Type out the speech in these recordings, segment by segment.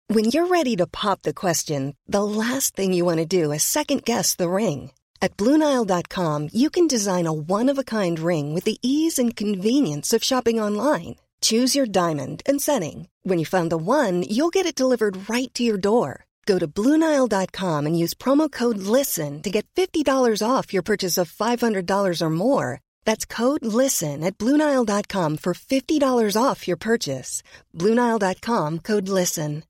When you're ready to pop the question, the last thing you want to do is second-guess the ring. At BlueNile.com, you can design a one-of-a-kind ring with the ease and convenience of shopping online. Choose your diamond and setting. When you find the one, you'll get it delivered right to your door. Go to BlueNile.com and use promo code LISTEN to get $50 off your purchase of $500 or more. That's code LISTEN at BlueNile.com for $50 off your purchase. BlueNile.com, code LISTEN.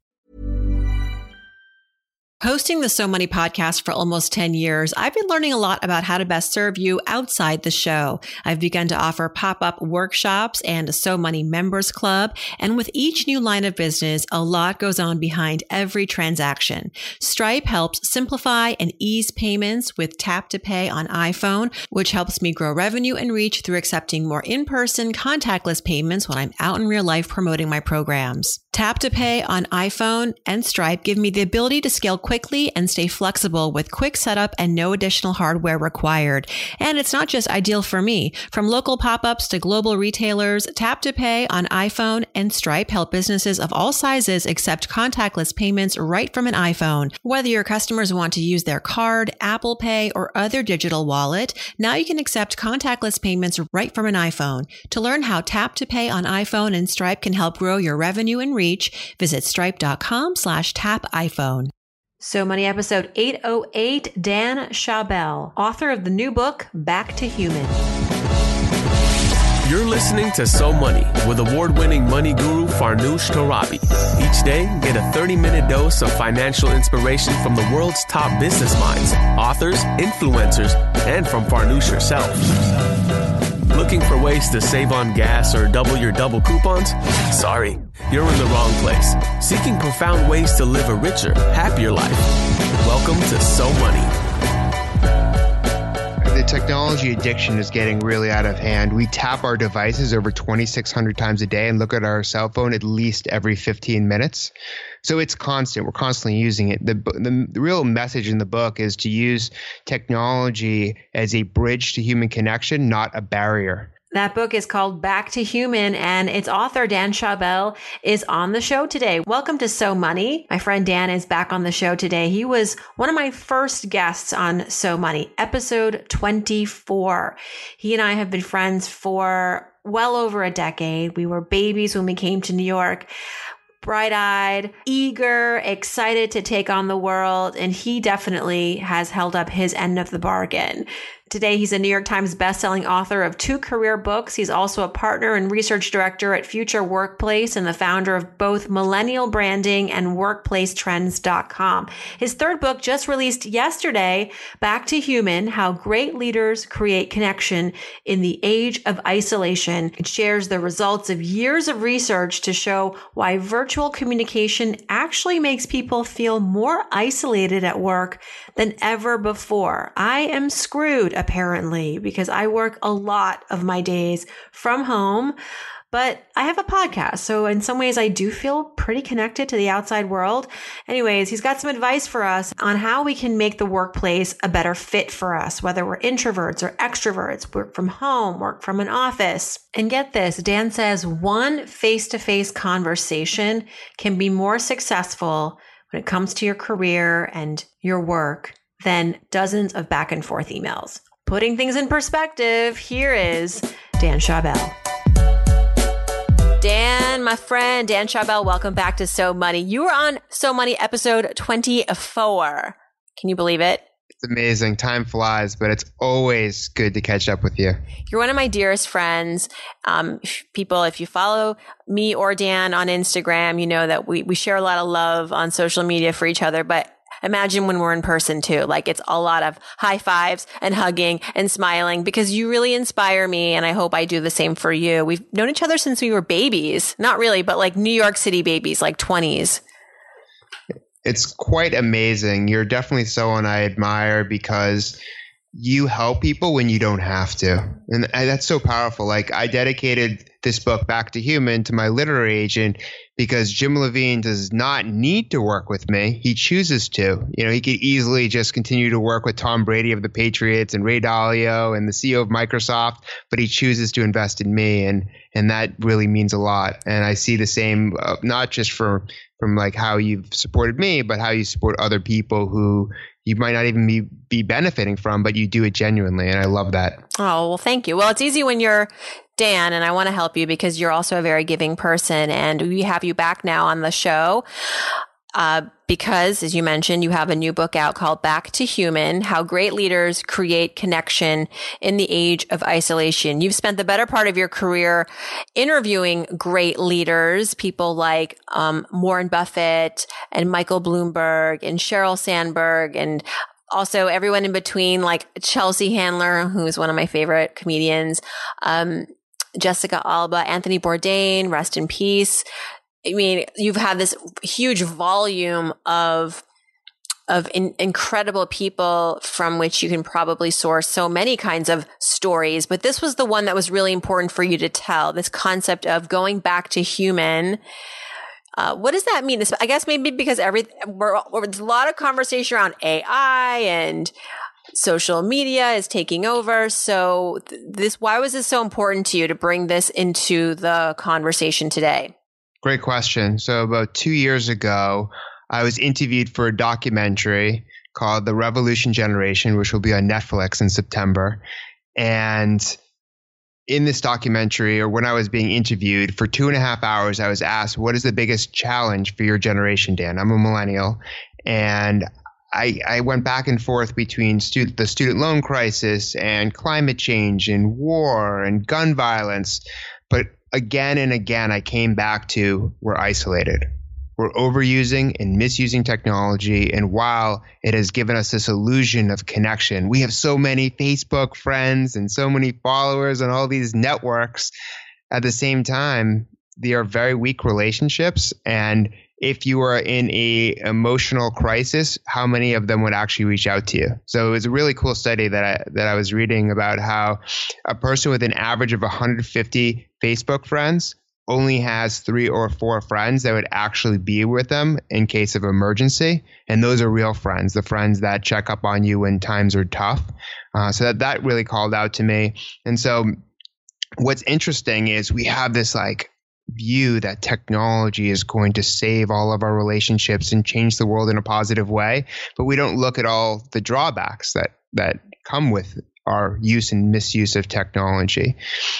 Hosting the So Money podcast for almost 10 years, I've been learning a lot about how to best serve you outside the show. I've begun to offer pop-up workshops and a So Money members club. And with each new line of business, a lot goes on behind every transaction. Stripe helps simplify and ease payments with Tap to Pay on iPhone, which helps me grow revenue and reach through accepting more in-person contactless payments when I'm out in real life promoting my programs. Tap to Pay on iPhone and Stripe give me the ability to scale quickly and stay flexible with quick setup and no additional hardware required. And it's not just ideal for me. From local pop-ups to global retailers, Tap to Pay on iPhone and Stripe help businesses of all sizes accept contactless payments right from an iPhone. Whether your customers want to use their card, Apple Pay, or other digital wallet, now you can accept contactless payments right from an iPhone. To learn how Tap to Pay on iPhone and Stripe can help grow your revenue and reach, visit stripe.com/tapiphone. So Money episode 808, Dan Schawbel, author of the new book, Back to Human. You're listening to So Money with award-winning money guru Farnoosh Torabi. Each day, get a 30-minute dose of financial inspiration from the world's top business minds, authors, influencers, and from Farnoosh herself. Looking for ways to save on gas or double your double coupons? Sorry, you're in the wrong place. Seeking profound ways to live a richer, happier life. Welcome to So Money. The technology addiction is getting really out of hand. We tap our devices over 2,600 times a day and look at our cell phone at least every 15 minutes. So it's constant. We're constantly using it. The real message in the book is to use technology as a bridge to human connection, not a barrier. That book is called Back to Human, and its author, Dan Schawbel, is on the show today. Welcome to So Money. My friend Dan is back on the show today. He was one of my first guests on So Money, episode 24. He and I have been friends for well over a decade. We were babies when we came to New York. Bright-eyed, eager, excited to take on the world, and he definitely has held up his end of the bargain. Today, he's a New York Times bestselling author of 2 career books. He's also a partner and research director at Future Workplace and the founder of both Millennial Branding and WorkplaceTrends.com. His 3rd book just released yesterday, Back to Human, How Great Leaders Create Connection in the Age of Isolation. It shares the results of years of research to show why virtual communication actually makes people feel more isolated at work than ever before. I am screwed, apparently, because I work a lot of my days from home, but I have a podcast. So in some ways, I do feel pretty connected to the outside world. Anyways, he's got some advice for us on how we can make the workplace a better fit for us, whether we're introverts or extroverts, work from home, work from an office. And get this, Dan says one face-to-face conversation can be more successful when it comes to your career and your work than dozens of back and forth emails. Putting things in perspective, here is Dan Schawbel. Dan, my friend, Dan Schawbel, welcome back to So Money. You were on So Money episode 24. Can you believe it? It's amazing. Time flies, but it's always good to catch up with you. You're one of my dearest friends. People, if you follow me or Dan on Instagram, you know that we share a lot of love on social media for each other, but imagine when we're in person too. Like it's a lot of high fives and hugging and smiling because you really inspire me. And I hope I do the same for you. We've known each other since we were babies. Not really, but like New York City babies, like 20s. It's quite amazing. You're definitely someone I admire because you help people when you don't have to. And that's so powerful. Like I dedicated this book, Back to Human, to my literary agent because Jim Levine does not need to work with me. He chooses to. You know, he could easily just continue to work with Tom Brady of the Patriots and Ray Dalio and the CEO of Microsoft, but he chooses to invest in me. And that really means a lot. And I see the same, not just for from like how you've supported me, but how you support other people who you might not even be benefiting from, but you do it genuinely. And I love that. Oh, well, thank you. Well, it's easy when you're Dan, and I want to help you because you're also a very giving person. And we have you back now on the show because, as you mentioned, you have a new book out called Back to Human, How Great Leaders Create Connection in the Age of Isolation. You've spent the better part of your career interviewing great leaders, people like Warren Buffett and Michael Bloomberg and Sheryl Sandberg, and also everyone in between, like Chelsea Handler, who's one of my favorite comedians, Jessica Alba, Anthony Bourdain, rest in peace. I mean, you've had this huge volume of incredible people from which you can probably source so many kinds of stories. But this was the one that was really important for you to tell, this concept of going back to human. What does that mean? I guess maybe because there's a lot of conversation around AI and social media is taking over. So why was this so important to you to bring this into the conversation today? Great question. So about 2 years ago, I was interviewed for a documentary called The Revolution Generation, which will be on Netflix in September. And in this documentary, or when I was being interviewed for 2.5 hours, I was asked, what is the biggest challenge for your generation, Dan? I'm a millennial. And I went back and forth between the student loan crisis and climate change and war and gun violence. But again and again, I came back to we're isolated. We're overusing and misusing technology. And while it has given us this illusion of connection, we have so many Facebook friends and so many followers on all these networks. At the same time, they are very weak relationships. And if you are in a emotional crisis, how many of them would actually reach out to you? So it was a really cool study that I was reading about how a person with an average of 150 Facebook friends only has 3 or 4 friends that would actually be with them in case of emergency. And those are real friends, the friends that check up on you when times are tough. So that really called out to me. And so what's interesting is we have this like view that technology is going to save all of our relationships and change the world in a positive way, but we don't look at all the drawbacks that come with our use and misuse of technology.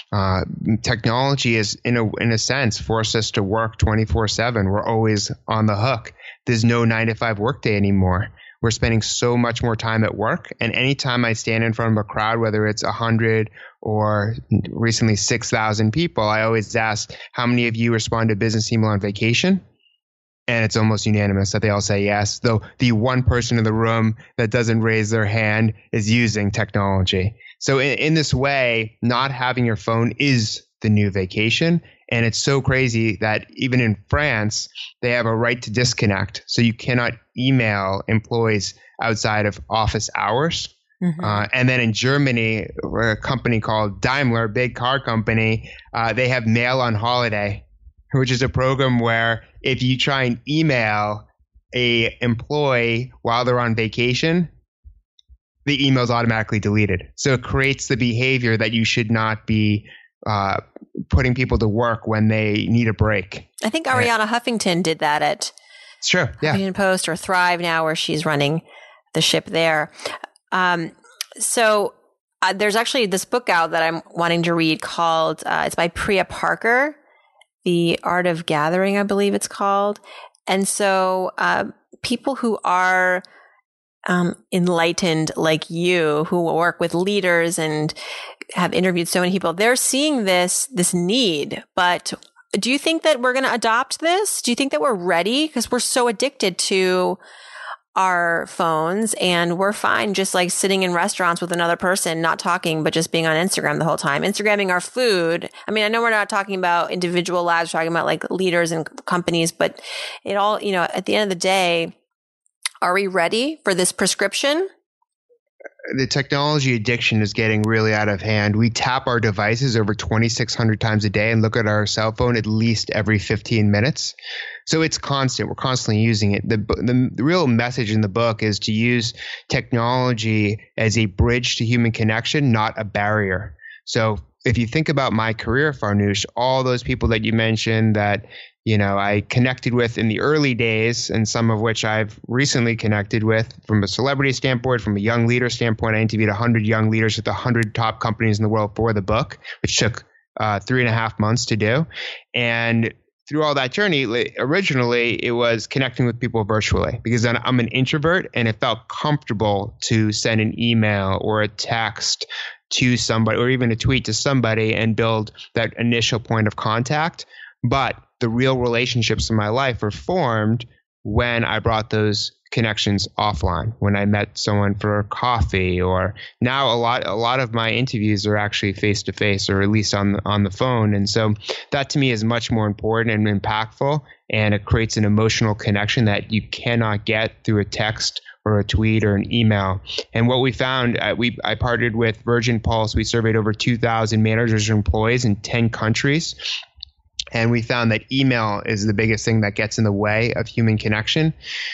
Technology is, in a sense, forced us to work 24/7. We're always on the hook. There's no 9-to-5 workday anymore. We're spending so much more time at work. And anytime I stand in front of a crowd, whether it's 100 or recently 6,000 people, I always ask, how many of you respond to a business email on vacation? And it's almost unanimous that they all say yes, though the one person in the room that doesn't raise their hand is using technology. So in this way, not having your phone is the new vacation. And it's so crazy that even in France, they have a right to disconnect. So you cannot email employees outside of office hours. Mm-hmm. And then in Germany, a company called Daimler, big car company, they have Mail on Holiday, which is a program where if you try and email a employee while they're on vacation, the email is automatically deleted. So it creates the behavior that you should not be putting people to work when they need a break. I think Arianna Huffington did that at Huffington Post or Thrive now, where she's running the ship there. So there's actually this book out that I'm wanting to read called, it's by Priya Parker, The Art of Gathering, I believe it's called. And so people who are enlightened like you, who work with leaders and have interviewed so many people, they're seeing this need. But do you think that we're going to adopt this? Do you think that we're ready? Because we're so addicted to our phones, and we're fine just like sitting in restaurants with another person, not talking, but just being on Instagram the whole time, Instagramming our food. I mean, I know we're not talking about individual lives, we're talking about like leaders and companies, but it all, at the end of the day, are we ready for this prescription? The technology addiction is getting really out of hand. We tap our devices over 2,600 times a day and look at our cell phone at least every 15 minutes. So it's constant. We're constantly using it. The real message in the book is to use technology as a bridge to human connection, not a barrier. So if you think about my career, Farnoosh, all those people that you mentioned that I connected with in the early days, and some of which I've recently connected with from a celebrity standpoint, from a young leader standpoint. I interviewed 100 young leaders at the 100 top companies in the world for the book, which took 3.5 months to do. And through all that journey, originally it was connecting with people virtually, because I'm an introvert and it felt comfortable to send an email or a text to somebody or even a tweet to somebody and build that initial point of contact. But the real relationships in my life were formed when I brought those connections offline, when I met someone for coffee, or now a lot of my interviews are actually face to face, or at least on the phone. And so that to me is much more important and impactful, and it creates an emotional connection that you cannot get through a text or a tweet or an email. And what we found, I partnered with Virgin Pulse. We surveyed over 2,000 managers and employees in 10 countries. And we found that email is the biggest thing that gets in the way of human connection.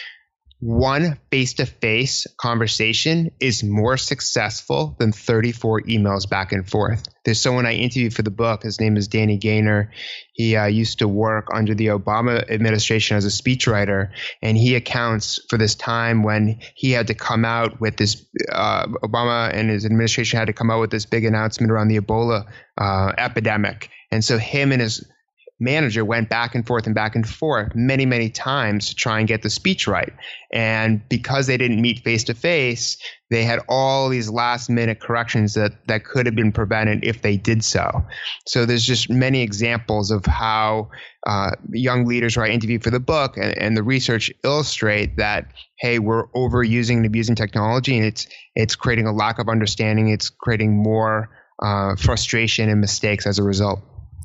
One face-to-face conversation is more successful than 34 emails back and forth. There's someone I interviewed for the book. His name is Danny Gaynor. He used to work under the Obama administration as a speechwriter, and he accounts for this time when he had to come out with this, Obama and his administration had to come out with this big announcement around the Ebola epidemic. And so him and his manager went back and forth many, many times to try and get the speech right. And because they didn't meet face to face, they had all these last minute corrections that could have been prevented if they did so. So there's just many examples of how young leaders who I interviewed for the book and the research illustrate that, hey, we're overusing and abusing technology, and it's creating a lack of understanding. It's creating more frustration and mistakes as a result.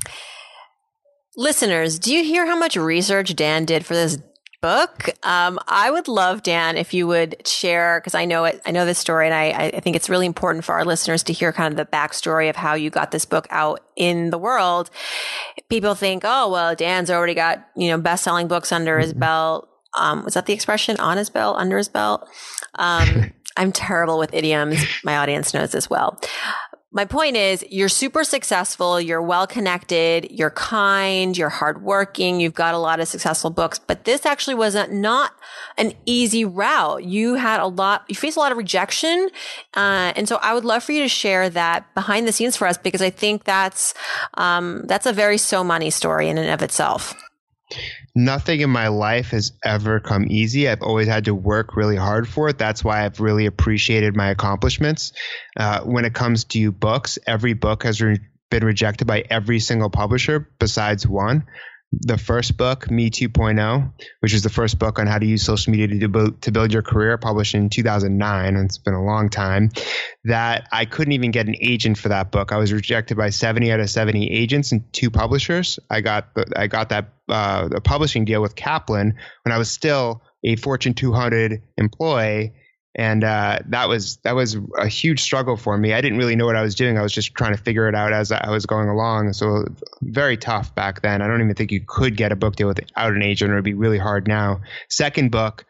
Listeners, do you hear how much research Dan did for this book? I would love, Dan, if you would share, because I know this story, and I think it's really important for our listeners to hear kind of the backstory of how you got this book out in the world. People think, oh, well, Dan's already got, best-selling books under his belt. Was that the expression? On his belt, under his belt? I'm terrible with idioms. My audience knows this well. My point is, you're super successful, you're well-connected, you're kind, you're hardworking, you've got a lot of successful books, but this actually was not an easy route. You faced a lot of rejection. And so I would love for you to share that behind the scenes for us, because I think that's a very So Money story in and of itself. Nothing in my life has ever come easy. I've always had to work really hard for it. That's why I've really appreciated my accomplishments. When it comes to books, every book has been rejected by every single publisher besides one. The first book, Me 2.0, which is the first book on how to use social media to build your career, published in 2009. And it's been a long time. That I couldn't even get an agent for that book. I was rejected by 70 out of 70 agents and 2 publishers. I got that a publishing deal with Kaplan when I was still a Fortune 200 employee. And that was a huge struggle for me. I didn't really know what I was doing. I was just trying to figure it out as I was going along. So very tough back then. I don't even think you could get a book deal without an agent, or it'd be really hard now. Second book,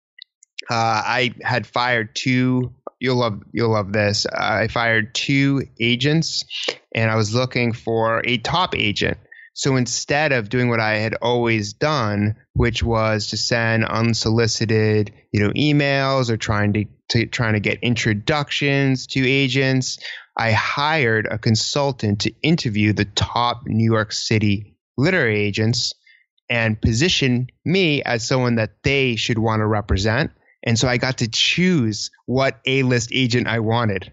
I had fired 2. You'll love this. I fired 2 agents, and I was looking for a top agent. So instead of doing what I had always done, which was to send unsolicited, emails or trying to get introductions to agents, I hired a consultant to interview the top New York City literary agents and position me as someone that they should want to represent. And so I got to choose what A-list agent I wanted.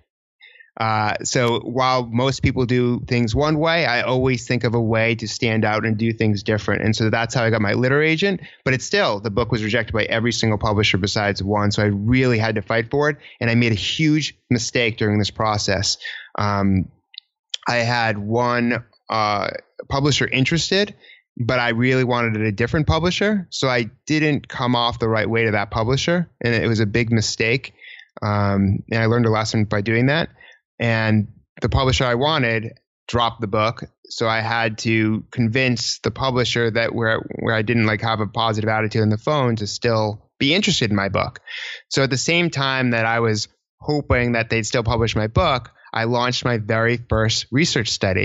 So while most people do things one way, I always think of a way to stand out and do things different. And so that's how I got my literary agent. But the book was rejected by every single publisher besides one. So I really had to fight for it. And I made a huge mistake during this process. I had one publisher interested, but I really wanted a different publisher. So I didn't come off the right way to that publisher. And it was a big mistake. And I learned a lesson by doing that. And the publisher I wanted dropped the book. So I had to convince the publisher that where I didn't have a positive attitude on the phone to still be interested in my book. So at the same time that I was hoping that they'd still publish my book, I launched my very first research study.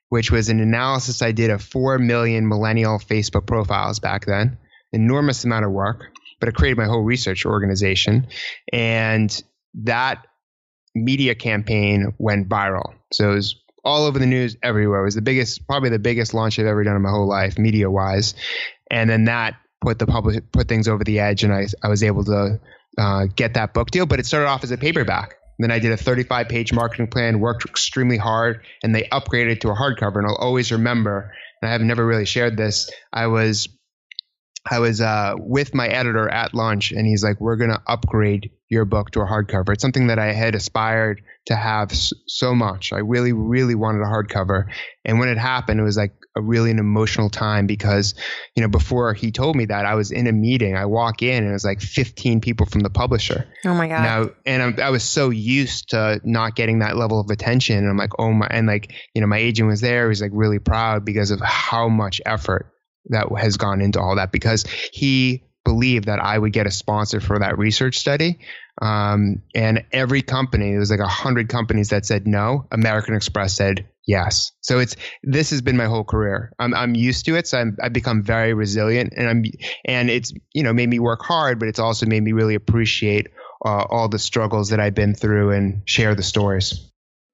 which was an analysis I did of 4 million millennial Facebook profiles back then. Enormous amount of work, but it created my whole research organization. And that media campaign went viral. So it was all over the news everywhere. It was probably the biggest launch I've ever done in my whole life, media wise. And then that put things over the edge, and I was able to get that book deal. But it started off as a paperback. Then I did a 35-page marketing plan, worked extremely hard, and they upgraded it to a hardcover. And I'll always remember, and I have never really shared this, I was with my editor at lunch, and he's like, we're going to upgrade your book to a hardcover. It's something that I had aspired to have so much. I really, really wanted a hardcover. And when it happened, it was like an emotional time because, before he told me that, I was in a meeting. I walk in and it was like 15 people from the publisher. Oh my God. I was so used to not getting that level of attention. And I'm like, my agent was there. He was like really proud because of how much effort that has gone into all that, because he believed that I would get a sponsor for that research study. And every company, there was like 100 companies that said no. American Express said yes. So this has been my whole career. I'm used to it. So I've become very resilient, and it's, made me work hard, but it's also made me really appreciate all the struggles that I've been through and share the stories.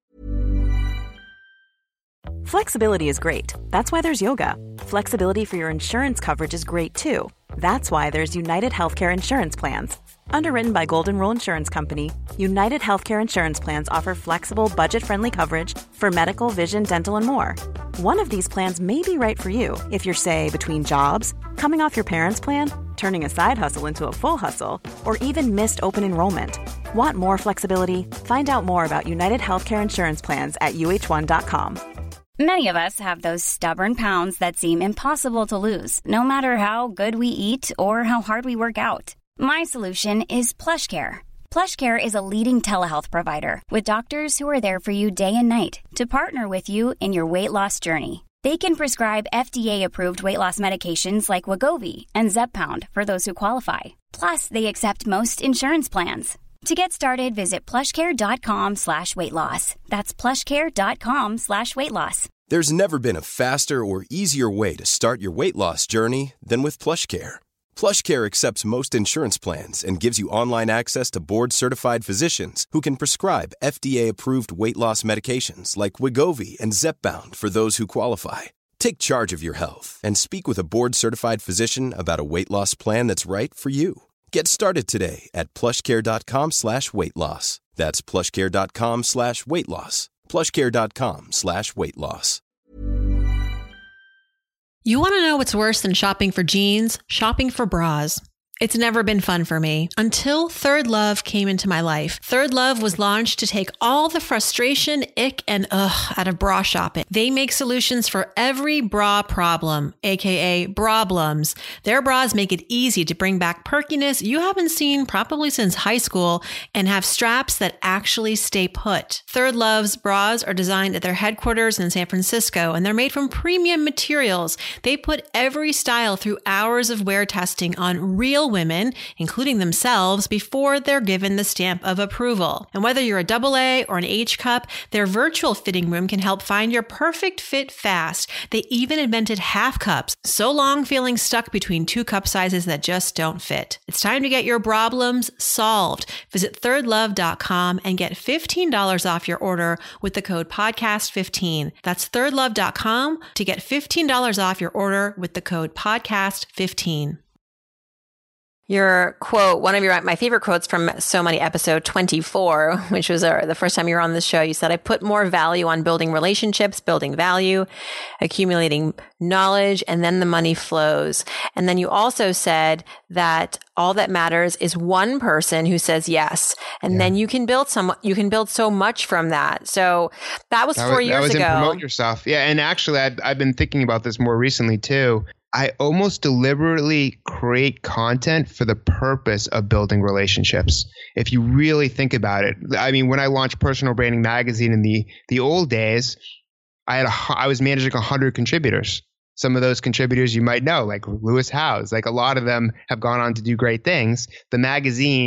Flexibility is great. That's why there's yoga. Flexibility for your insurance coverage is great too. That's why there's United Healthcare Insurance Plans. Underwritten by Golden Rule Insurance Company, United Healthcare Insurance Plans offer flexible, budget-friendly coverage for medical, vision, dental, and more. One of these plans may be right for you if you're, say, between jobs, coming off your parents' plan, turning a side hustle into a full hustle, or even missed open enrollment. Want more flexibility? Find out more about United Healthcare Insurance Plans at UH1.com. Many of us have those stubborn pounds that seem impossible to lose, no matter how good we eat or how hard we work out. My solution is PlushCare. PlushCare is a leading telehealth provider with doctors who are there for you day and night to partner with you in your weight loss journey. They can prescribe FDA-approved weight loss medications like Wegovy and Zepbound for those who qualify. Plus, they accept most insurance plans. To get started, visit plushcare.com/weightloss. That's plushcare.com/weightloss. There's never been a faster or easier way to start your weight loss journey than with PlushCare. PlushCare accepts most insurance plans and gives you online access to board-certified physicians who can prescribe FDA-approved weight loss medications like Wegovy and Zepbound for those who qualify. Take charge of your health and speak with a board-certified physician about a weight loss plan that's right for you. Get started today at plushcare.com/weightloss. That's plushcare.com/weightloss. plushcare.com/weightloss. You want to know what's worse than shopping for jeans? Shopping for bras. It's never been fun for me until Third Love came into my life. Third Love was launched to take all the frustration, ick, and ugh out of bra shopping. They make solutions for every bra problem, aka brablums. Their bras make it easy to bring back perkiness you haven't seen probably since high school and have straps that actually stay put. Third Love's bras are designed at their headquarters in San Francisco, and they're made from premium materials. They put every style through hours of wear testing on real women, including themselves, before they're given the stamp of approval. And whether you're a AA or an H cup, their virtual fitting room can help find your perfect fit fast. They even invented half cups, so long feeling stuck between two cup sizes that just don't fit. It's time to get your problems solved. Visit thirdlove.com and get $15 off your order with the code podcast15. That's thirdlove.com to get $15 off your order with the code podcast15. Your quote, one of my favorite quotes from So Money episode 24, which was the first time you were on the show, you said, I put more value on building relationships, building value, accumulating knowledge, and then the money flows. And then you also said that all that matters is one person who says yes. And then you can build so much from that. So that was 4 years ago. In Promote Yourself. Yeah. And actually, I've been thinking about this more recently too. I almost deliberately create content for the purpose of building relationships. If you really think about it, I mean, when I launched Personal Branding Magazine in the old days, I was managing 100 contributors. Some of those contributors you might know, like Lewis Howes, like a lot of them have gone on to do great things. The magazine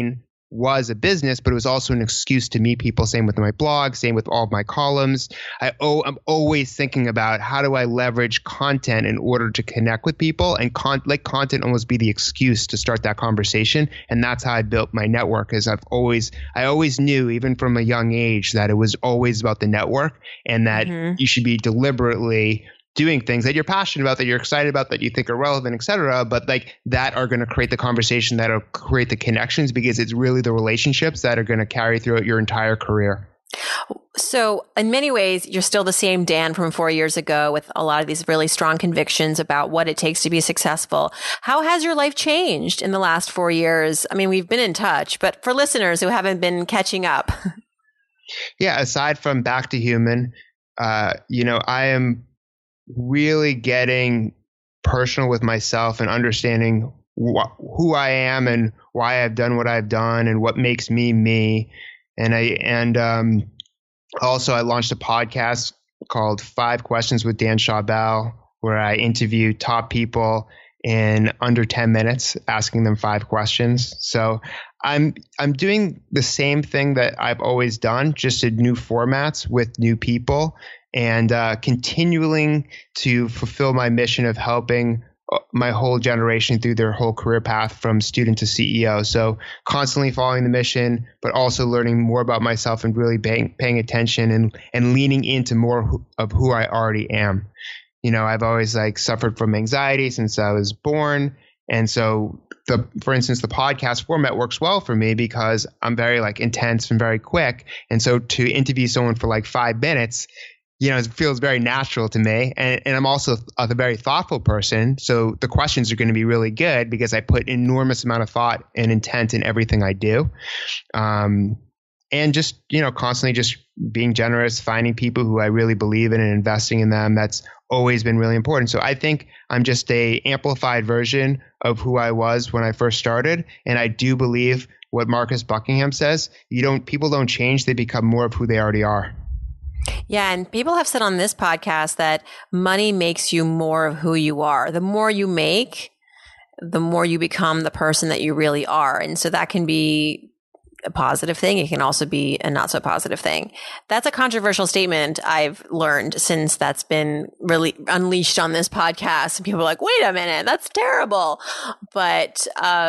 was a business, but it was also an excuse to meet people. Same with my blog, same with all of my columns. I'm always thinking about how do I leverage content in order to connect with people, and let content almost be the excuse to start that conversation. And that's how I built my network. Is I always knew, even from a young age, that it was always about the network, and that you should be deliberately doing things that you're passionate about, that you're excited about, that you think are relevant, et cetera, but like that are going to create the conversation, that'll create the connections, because it's really the relationships that are going to carry throughout your entire career. So in many ways, you're still the same Dan from 4 years ago, with a lot of these really strong convictions about what it takes to be successful. How has your life changed in the last 4 years? I mean, we've been in touch, but for listeners who haven't been catching up. Yeah, aside from Back to Human, I am really getting personal with myself and understanding who I am and why I've done what I've done and what makes me me. And also I launched a podcast called 5 Questions with Dan Schawbel, where I interview top people in under 10 minutes, asking them 5 questions. So I'm doing the same thing that I've always done, just in new formats with new people, and continuing to fulfill my mission of helping my whole generation through their whole career path from student to CEO. So constantly following the mission, but also learning more about myself and really paying attention and leaning into more of who I already am. I've always suffered from anxiety since I was born. And so for instance, the podcast format works well for me because I'm very intense and very quick. And so to interview someone for 5 minutes, it feels very natural to me. And I'm also a very thoughtful person. So the questions are going to be really good because I put enormous amount of thought and intent in everything I do. And just, constantly just being generous, finding people who I really believe in and investing in them. That's always been really important. So I think I'm just a amplified version of who I was when I first started. And I do believe what Marcus Buckingham says, people don't change, they become more of who they already are. Yeah. And people have said on this podcast that money makes you more of who you are. The more you make, the more you become the person that you really are. And so that can be a positive thing. It can also be a not so positive thing. That's a controversial statement I've learned since that's been really unleashed on this podcast. People are like, wait a minute, that's terrible. But,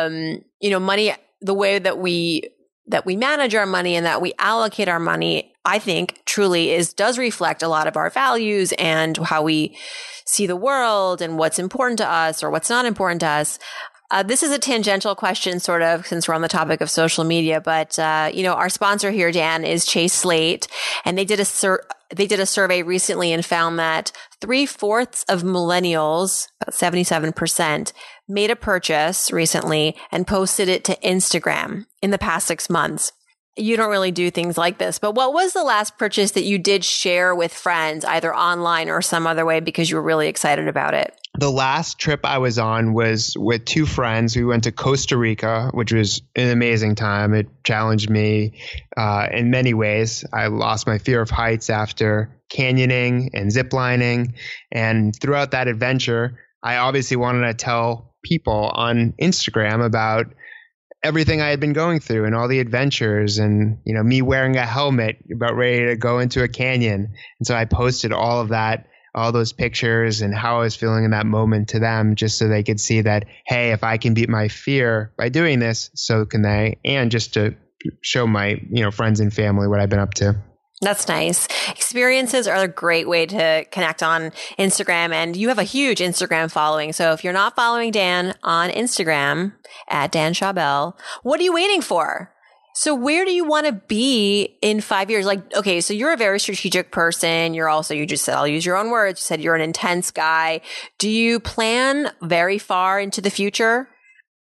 money, the way that we manage our money and that we allocate our money, I think truly does reflect a lot of our values and how we see the world and what's important to us or what's not important to us. This is a tangential question, sort of, since we're on the topic of social media. But, our sponsor here, Dan, is Chase Slate. And they did a survey recently and found that 3/4 of millennials, about 77%, made a purchase recently and posted it to Instagram in the past 6 months. You don't really do things like this, but what was the last purchase that you did share with friends, either online or some other way, because you were really excited about it? The last trip I was on was with 2 friends. We went to Costa Rica, which was an amazing time. It challenged me in many ways. I lost my fear of heights after canyoning and ziplining. And throughout that adventure, I obviously wanted to tell people on Instagram about everything I had been going through and all the adventures and, me wearing a helmet about ready to go into a canyon. And so I posted all of that, all those pictures and how I was feeling in that moment to them, just so they could see that, hey, if I can beat my fear by doing this, so can they. And just to show my, friends and family what I've been up to. That's nice. Experiences are a great way to connect on Instagram, and you have a huge Instagram following. So if you're not following Dan on Instagram at Dan Schawbel, what are you waiting for? So where do you want to be in 5 years? Okay, so you're a very strategic person. You just said, I'll use your own words. You said you're an intense guy. Do you plan very far into the future?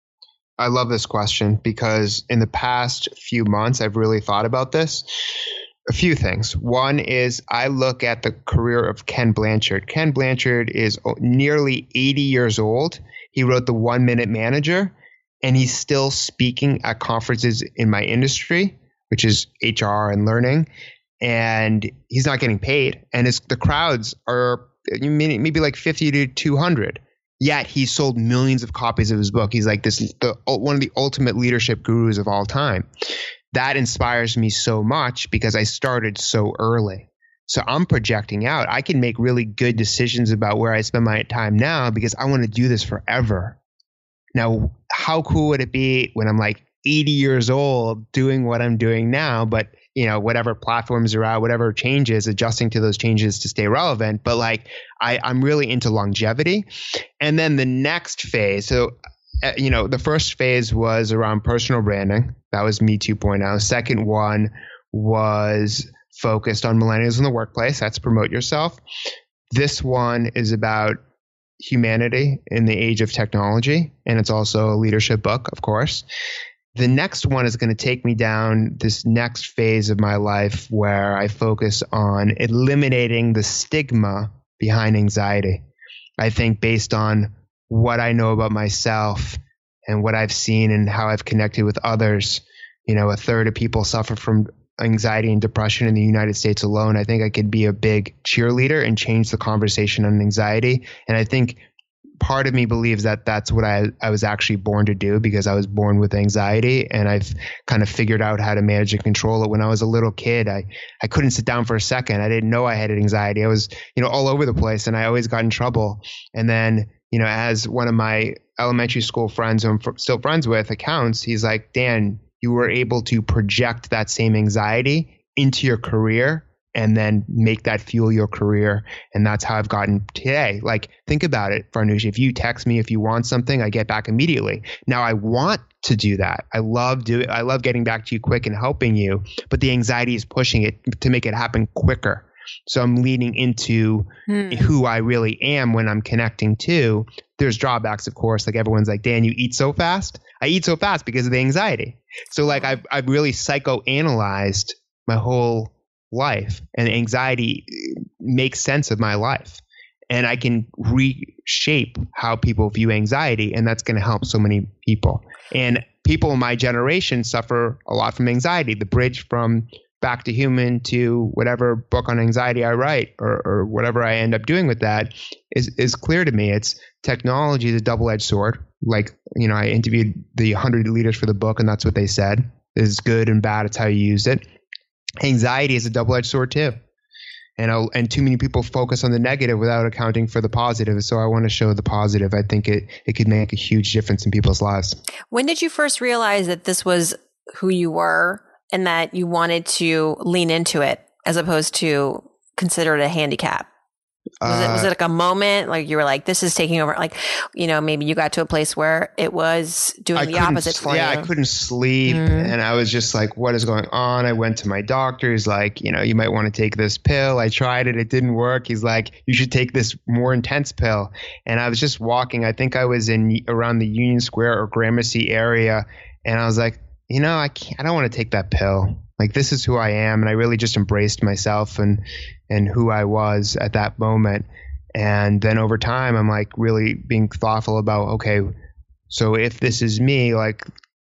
I love this question because in the past few months, I've really thought about this. A few things. One is I look at the career of Ken Blanchard. Ken Blanchard is nearly 80 years old. He wrote The 1 Minute Manager, and he's still speaking at conferences in my industry, which is HR and learning, and he's not getting paid. And the crowds are maybe 50 to 200. Yet he sold millions of copies of his book. He's like one of the ultimate leadership gurus of all time. That inspires me so much because I started so early. So I'm projecting out. I can make really good decisions about where I spend my time now because I want to do this forever. Now, how cool would it be when I'm like 80 years old doing what I'm doing now, but whatever platforms are out, whatever changes, adjusting to those changes to stay relevant. But like, I'm really into longevity. And then the next phase. So, the first phase was around personal branding. That was Me 2.0. Second one was focused on millennials in the workplace. That's promote yourself. This one is about humanity in the age of technology. And it's also a leadership book, of course. The next one is going to take me down this next phase of my life where I focus on eliminating the stigma behind anxiety. I think based on what I know about myself and what I've seen and how I've connected with others, a third of people suffer from anxiety and depression in the United States alone. I think I could be a big cheerleader and change the conversation on anxiety. And I think part of me believes that that's what I was actually born to do because I was born with anxiety, and I've kind of figured out how to manage and control it. When I was a little kid, I couldn't sit down for a second. I didn't know I had anxiety. I was, all over the place, and I always got in trouble. And then, as one of my elementary school friends who I'm still friends with accounts, he's like, Dan, you were able to project that same anxiety into your career and then make that fuel your career. And that's how I've gotten today. Like, think about it, Farnoosh. If you text me, if you want something, I get back immediately. Now I want to do that. I love getting back to you quick and helping you, but the anxiety is pushing it to make it happen quicker. So I'm leaning into who I really am when I'm connecting to. There's drawbacks, of course. Like everyone's like, Dan, you eat so fast. I eat so fast because of the anxiety. So like I've really psychoanalyzed my whole life, and anxiety makes sense of my life, and I can reshape how people view anxiety, and that's going to help so many people. And people in my generation suffer a lot from anxiety. The bridge from Back to Human to whatever book on anxiety I write or whatever I end up doing with that is clear to me. It's technology is a double-edged sword. Like, I interviewed the 100 leaders for the book, and that's what they said. It's good and bad. It's how you use it. Anxiety is a double-edged sword too. And too many people focus on the negative without accounting for the positive. So I want to show the positive. I think it could make a huge difference in people's lives. When did you first realize that this was who you were and that you wanted to lean into it as opposed to consider it a handicap? Was it like a moment, like you were like, this is taking over? Like, maybe you got to a place where it was doing the opposite for you. Yeah, I couldn't sleep. And I was just like, what is going on? I went to my doctor. He's like, you might want to take this pill. I tried it. It didn't work. He's like, you should take this more intense pill. And I was just walking. I think I was around the Union Square or Gramercy area. And I was like, I don't want to take that pill. Like, this is who I am. And I really just embraced myself and who I was at that moment. And then over time, I'm like really being thoughtful about, okay, so if this is me, like,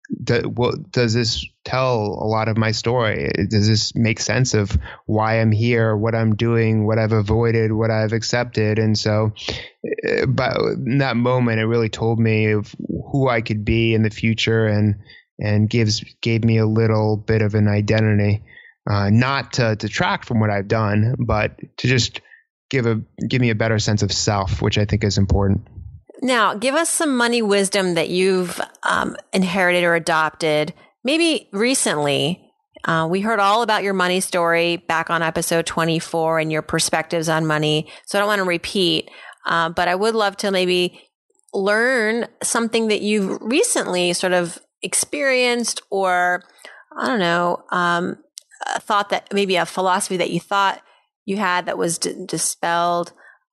does this tell a lot of my story? Does this make sense of why I'm here, what I'm doing, what I've avoided, what I've accepted? And so, but in that moment, it really told me of who I could be in the future and gave me a little bit of an identity, not to detract from what I've done, but to just give me a better sense of self, which I think is important. Now, give us some money wisdom that you've inherited or adopted, maybe recently. We heard all about your money story back on episode 24 and your perspectives on money. So I don't want to repeat, but I would love to maybe learn something that you've recently sort of experienced, or I don't know, a thought that maybe a philosophy that you thought you had that was dispelled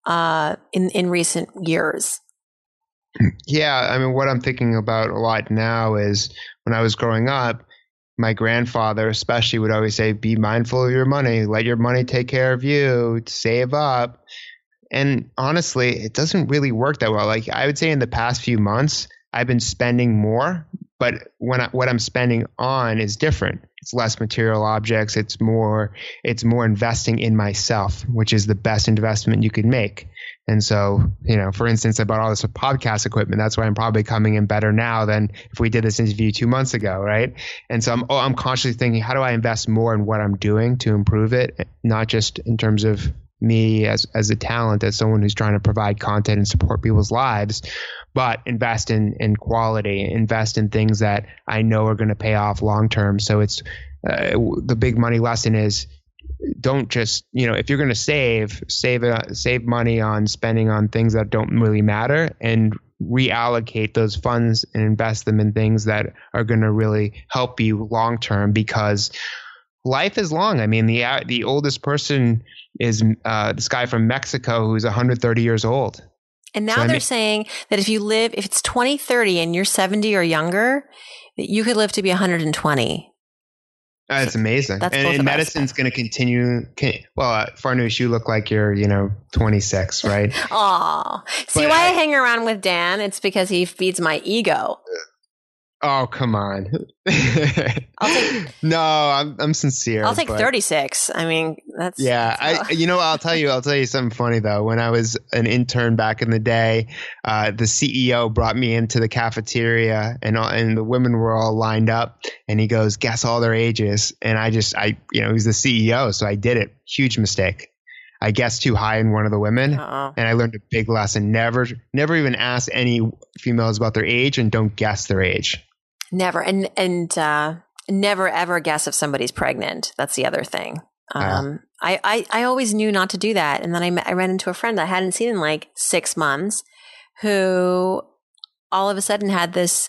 in recent years. Yeah, I mean, what I'm thinking about a lot now is when I was growing up, my grandfather especially would always say, be mindful of your money, let your money take care of you, save up. And honestly, it doesn't really work that well. Like, I would say in the past few months, I've been spending more, but what I'm spending on is different. It's less material objects. It's more investing in myself, which is the best investment you can make. And so, for instance, I bought all this podcast equipment. That's why I'm probably coming in better now than if we did this interview 2 months ago, right? And so I'm consciously thinking, how do I invest more in what I'm doing to improve it? Not just in terms of me as a talent, as someone who's trying to provide content and support people's lives, but invest in quality, invest in things that I know are going to pay off long term. So it's the big money lesson is, don't just, if you're going to save money on spending on things that don't really matter, and reallocate those funds and invest them in things that are going to really help you long term, because life is long. I mean, the oldest person is this guy from Mexico who's 130 years old. And now they're saying that if it's 2030 and you're 70 or younger, that you could live to be 120. That's amazing. And medicine's going to continue. Farnoosh, you look like you're, 26, right? Oh, see why I hang around with Dan? It's because he feeds my ego. Oh, come on. No, I'm sincere. I'll take 36. I mean, that's. Yeah. I'll tell you something funny though. When I was an intern back in the day, the CEO brought me into the cafeteria and the women were all lined up, and he goes, guess all their ages. And he's the CEO. So I did it. Huge mistake. I guessed too high in one of the women, and I learned a big lesson. Never even ask any females about their age, and don't guess their age. Never. And never ever guess if somebody's pregnant. That's the other thing. I always knew not to do that. And then I ran into a friend I hadn't seen in like 6 months, who all of a sudden had this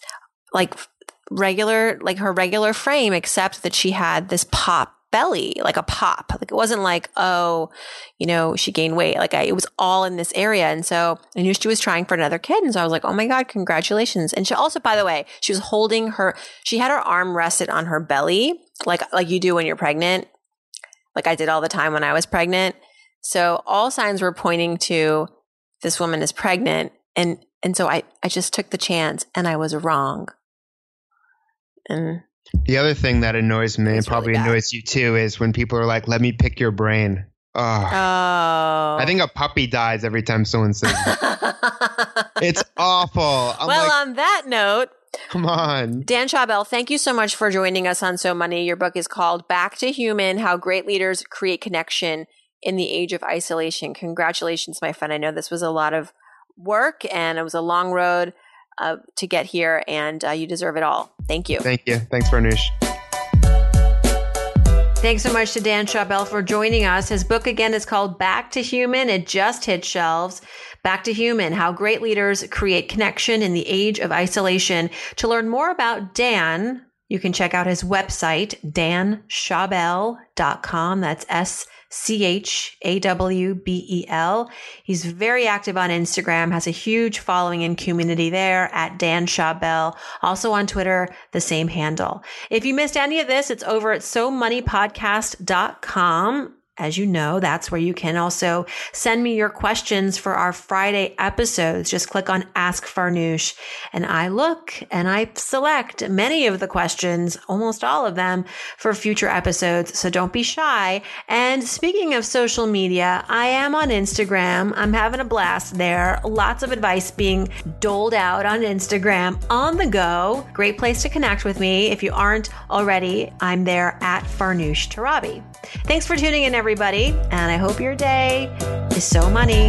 her regular frame, except that she had this pop belly, like a pop. Like it wasn't like, she gained weight. It was all in this area. And so I knew she was trying for another kid. And so I was like, oh my God, congratulations. And she also, by the way, she was she had her arm rested on her belly, like you do when you're pregnant. Like I did all the time when I was pregnant. So all signs were pointing to this woman is pregnant. And so I just took the chance, and I was wrong. And the other thing that annoys me, and probably really annoys you too, is when people are like, let me pick your brain. Oh. I think a puppy dies every time someone says that. It's awful. On that note, come on. Dan Schawbel, thank you so much for joining us on So Money. Your book is called Back to Human: How Great Leaders Create Connection in the Age of Isolation. Congratulations, my friend. I know this was a lot of work, and it was a long road to get here, and you deserve it all. Thank you. Thank you. Thanks, Farnoosh. Thanks so much to Dan Schawbel for joining us. His book, again, is called Back to Human. It just hit shelves. Back to Human: How Great Leaders Create Connection in the Age of Isolation. To learn more about Dan, you can check out his website, danschawbel.com. That's SCHAWBEL. He's very active on Instagram, has a huge following and community there at Dan Schawbel. Also on Twitter, the same handle. If you missed any of this, it's over at SoMoneyPodcast.com. As you know, that's where you can also send me your questions for our Friday episodes. Just click on Ask Farnoosh, and I look and I select many of the questions, almost all of them, for future episodes. So don't be shy. And speaking of social media, I am on Instagram. I'm having a blast there. Lots of advice being doled out on Instagram on the go. Great place to connect with me. If you aren't already, I'm there at Farnoosh Torabi. Thanks for tuning in, everybody, and I hope your day is so money.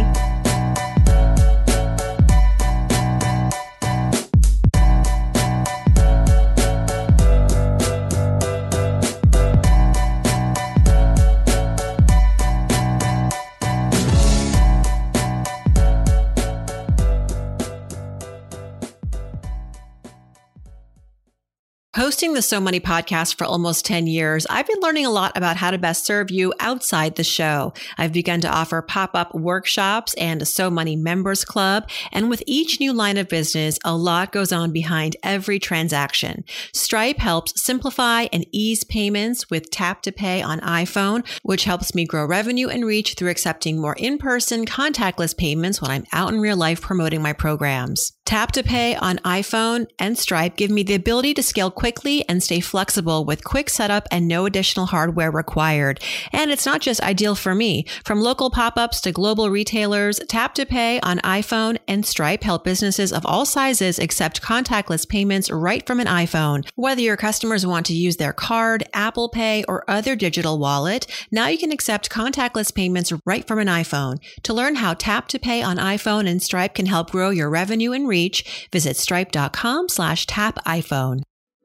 Hosting the So Money podcast for almost 10 years, I've been learning a lot about how to best serve you outside the show. I've begun to offer pop-up workshops and a So Money members club. And with each new line of business, a lot goes on behind every transaction. Stripe helps simplify and ease payments with Tap to Pay on iPhone, which helps me grow revenue and reach through accepting more in-person contactless payments when I'm out in real life promoting my programs. Tap to Pay on iPhone and Stripe give me the ability to scale quickly and stay flexible with quick setup and no additional hardware required. And it's not just ideal for me. From local pop-ups to global retailers, Tap to Pay on iPhone and Stripe help businesses of all sizes accept contactless payments right from an iPhone. Whether your customers want to use their card, Apple Pay, or other digital wallet, now you can accept contactless payments right from an iPhone. To learn how Tap to Pay on iPhone and Stripe can help grow your revenue and reach, visit stripe.com/tapiphone.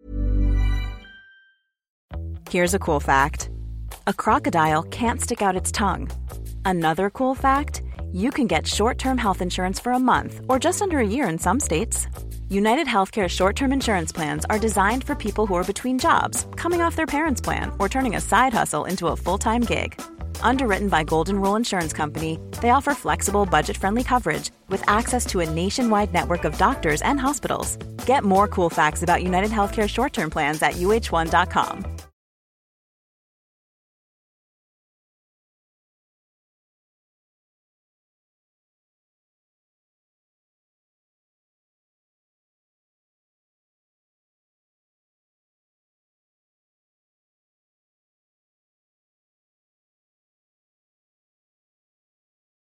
Here's a cool fact. A crocodile can't stick out its tongue. Another cool fact, you can get short-term health insurance for a month or just under a year in some states. United Healthcare short-term insurance plans are designed for people who are between jobs, coming off their parents' plan, or turning a side hustle into a full-time gig. Underwritten by Golden Rule Insurance Company, they offer flexible, budget-friendly coverage with access to a nationwide network of doctors and hospitals. Get more cool facts about United Healthcare short-term plans at uh1.com.